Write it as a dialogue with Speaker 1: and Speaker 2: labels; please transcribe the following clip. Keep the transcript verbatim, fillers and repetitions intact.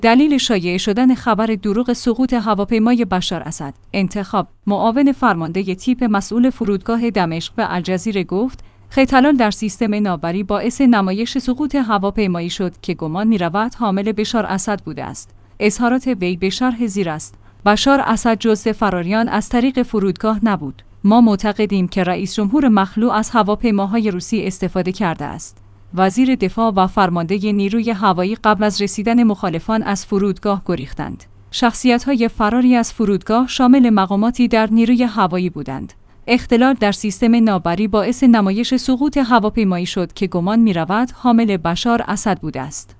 Speaker 1: دلیل شایع شدن خبر دروغ سقوط هواپیمای بشار اسد. انتخاب. معاون فرمانده تیپ مسئول فرودگاه دمشق به الجزیره گفت خیتلال در سیستم ناوبری باعث نمایش سقوط هواپیمایی شد که گمان می‌رود حامل بشار اسد بوده است. اظهارات وی به شرح زیر است: بشار اسد جزو فراریان از طریق فرودگاه نبود. ما معتقدیم که رئیس جمهور مخلوع از هواپیماهای روسی استفاده کرده است. وزیر دفاع و فرمانده نیروی هوایی قبل از رسیدن مخالفان از فرودگاه گریختند. شخصیت‌های فراری از فرودگاه شامل مقاماتی در نیروی هوایی بودند. اختلال در سیستم ناوبری باعث نمایش سقوط هواپیمایی شد که گمان می‌رود حامل بشار اسد بوده است.